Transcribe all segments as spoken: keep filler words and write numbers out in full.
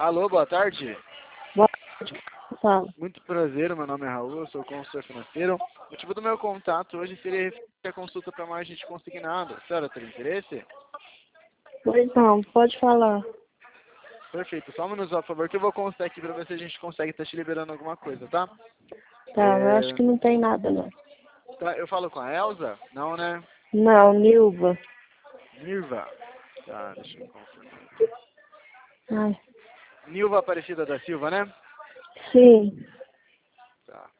Alô, boa tarde. Boa tarde. Fala. Muito prazer, meu nome é Raul, eu sou consultor financeiro. O motivo do meu contato hoje seria referente à consulta para margem de consignado. A senhora tem interesse? Pois não, pode falar. Perfeito, só um minuto, por favor, que eu vou constar aqui para ver se a gente consegue estar te liberando alguma coisa, tá? Tá, É... eu acho que não tem nada, não. Tá, eu falo com a Elza? Não, né? Não, Nilva. Nilva. Tá, deixa eu confirmar. Ai, Nilva Aparecida da Silva, né? sim. Tá.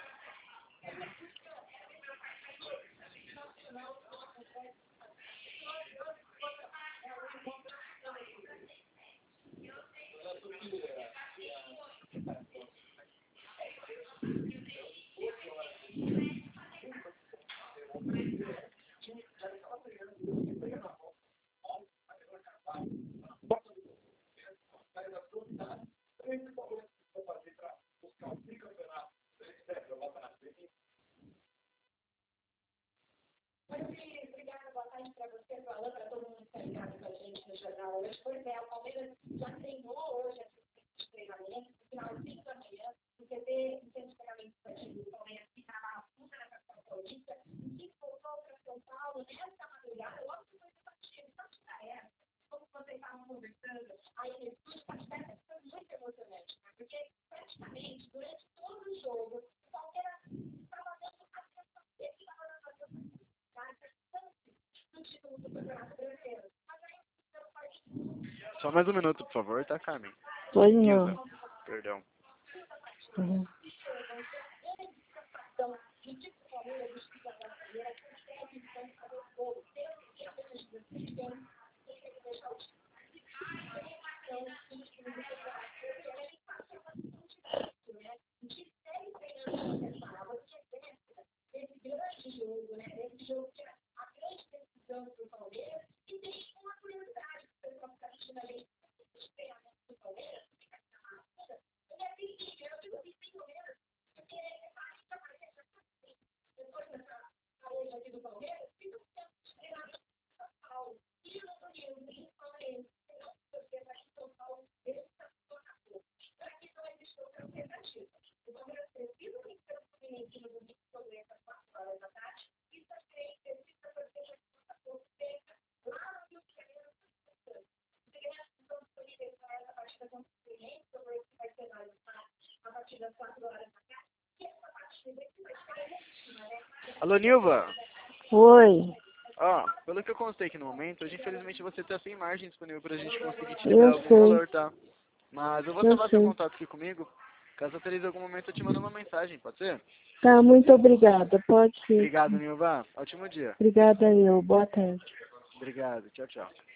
Só mais um minuto, por favor, tá, Carmen? Pois Nilza, não. perdão. Uhum. Alô, Nilva? Oi, Ó, pelo que eu constei aqui no momento, hoje infelizmente você tá sem margem disponível pra gente conseguir te eu liberar algum sei, valor, tá? Mas eu vou eu salvar seu sei. contato aqui comigo. Caso autorize algum momento, eu te mando uma mensagem, pode ser? Tá, muito obrigada. Pode ser. Obrigado, Nilva. Ótimo dia. Obrigada eu. Boa tarde. Obrigado. Tchau, tchau.